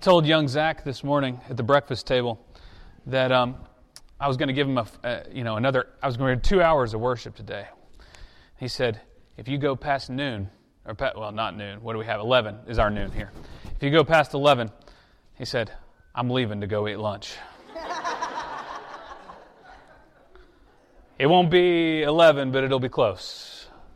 told young Zach this morning at the breakfast table that I was going to give him I was going to do 2 hours of worship today. He said, if you go past noon, not noon, what do we have? 11 is our noon here. If you go past 11, he said, I'm leaving to go eat lunch. It won't be 11, but it'll be close.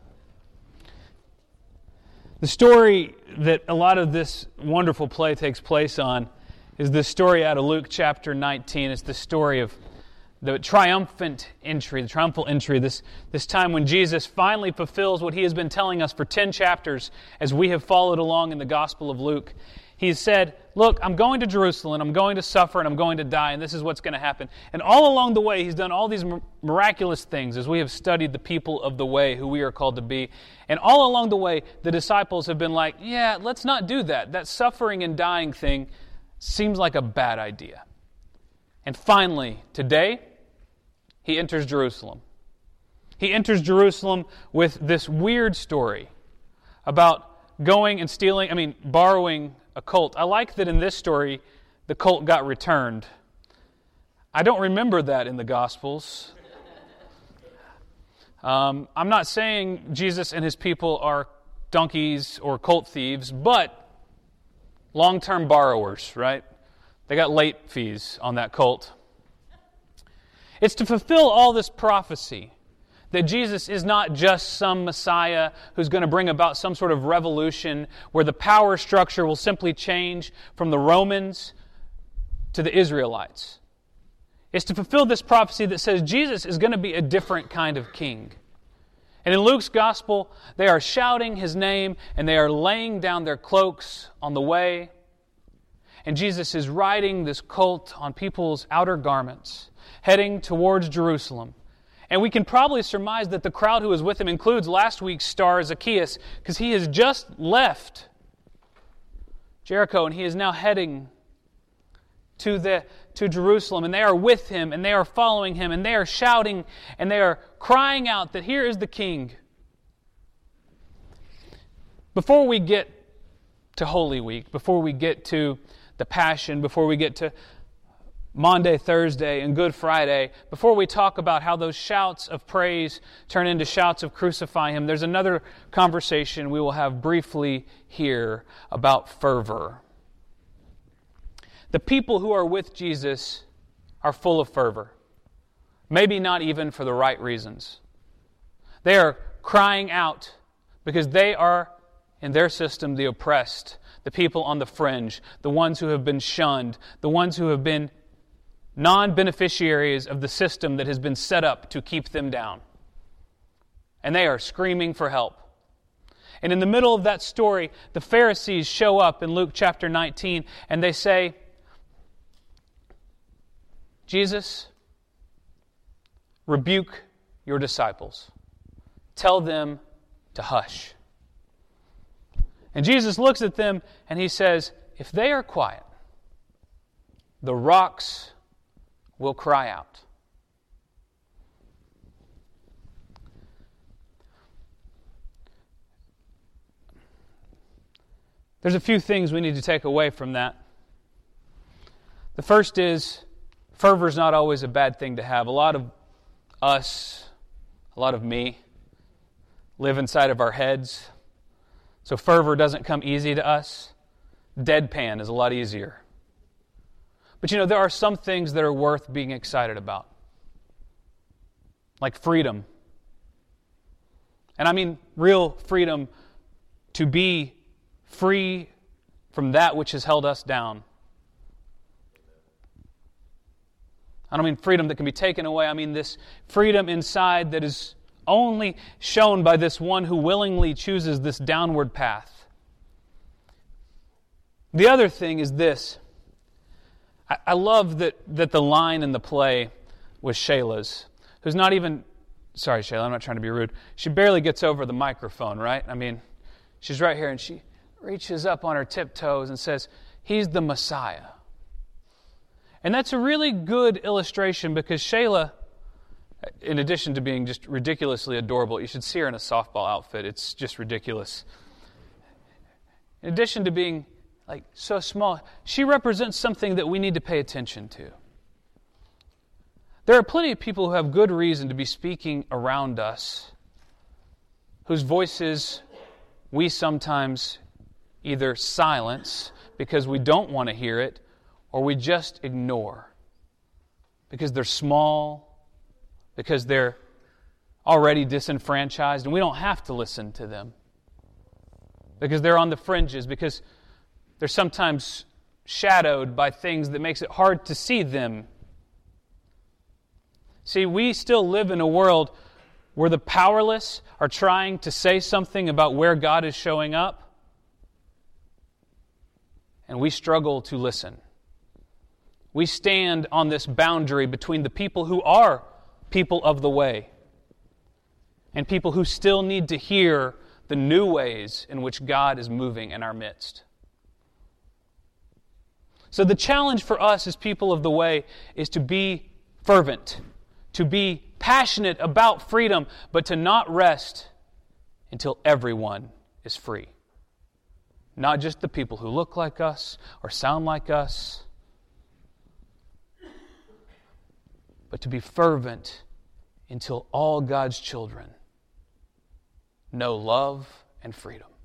The story that a lot of this wonderful play takes place on is the story out of Luke chapter 19. It's the story of the triumphal entry, this time when Jesus finally fulfills what He has been telling us for 10 chapters as we have followed along in the Gospel of Luke. He said, look, I'm going to Jerusalem, I'm going to suffer, and I'm going to die, and this is what's going to happen. And all along the way, He's done all these miraculous things as we have studied the people of the way, who we are called to be. And all along the way, the disciples have been like, yeah, let's not do that. That suffering and dying thing seems like a bad idea. And finally, today, He enters Jerusalem. He enters Jerusalem with this weird story about going and borrowing a colt. I like that in this story, the colt got returned. I don't remember that in the Gospels. I'm not saying Jesus and His people are donkeys or colt thieves, but long-term borrowers, right? They got late fees on that colt. It's to fulfill all this prophecy that Jesus is not just some Messiah who's going to bring about some sort of revolution where the power structure will simply change from the Romans to the Israelites. It's to fulfill this prophecy that says Jesus is going to be a different kind of king. And in Luke's gospel, they are shouting His name and they are laying down their cloaks on the way. And Jesus is riding this colt on people's outer garments, heading towards Jerusalem. And we can probably surmise that the crowd who was with Him includes last week's star Zacchaeus, because he has just left Jericho and he is now heading to Jerusalem. And they are with Him and they are following Him and they are shouting and they are crying out that here is the King. Before we get to Holy Week, before we get to the Passion, before we get to Maundy, Thursday, and Good Friday, before we talk about how those shouts of praise turn into shouts of crucify Him, there's another conversation we will have briefly here about fervor. The people who are with Jesus are full of fervor. Maybe not even for the right reasons. They are crying out because they are, in their system, the oppressed, the people on the fringe, the ones who have been shunned, the ones who have been non-beneficiaries of the system that has been set up to keep them down. And they are screaming for help. And in the middle of that story, the Pharisees show up in Luke chapter 19, and they say, Jesus, rebuke your disciples. Tell them to hush. And Jesus looks at them and He says, if they are quiet, the rocks will cry out. There's a few things we need to take away from that. The first is, fervor is not always a bad thing to have. A lot of us, a lot of me, live inside of our heads. So fervor doesn't come easy to us. Deadpan is a lot easier. But there are some things that are worth being excited about. Like freedom. And I mean real freedom to be free from that which has held us down. I don't mean freedom that can be taken away. I mean this freedom inside that is only shown by this one who willingly chooses this downward path. The other thing is this. I love that the line in the play was Shayla's, who's not even... Sorry, Shayla, I'm not trying to be rude. She barely gets over the microphone, right? I mean, she's right here, and she reaches up on her tiptoes and says, He's the Messiah. And that's a really good illustration because Shayla, in addition to being just ridiculously adorable, you should see her in a softball outfit. It's just ridiculous. In addition to being like so small, she represents something that we need to pay attention to. There are plenty of people who have good reason to be speaking around us, whose voices we sometimes either silence because we don't want to hear it, or we just ignore because they're small, because they're already disenfranchised, and we don't have to listen to them because they're on the fringes, because they're sometimes shadowed by things that makes it hard to see them. See, we still live in a world where the powerless are trying to say something about where God is showing up, and we struggle to listen. We stand on this boundary between the people who are people of the way and people who still need to hear the new ways in which God is moving in our midst. So the challenge for us as people of the way is to be fervent, to be passionate about freedom, but to not rest until everyone is free. Not just the people who look like us or sound like us, but to be fervent until all God's children know love and freedom.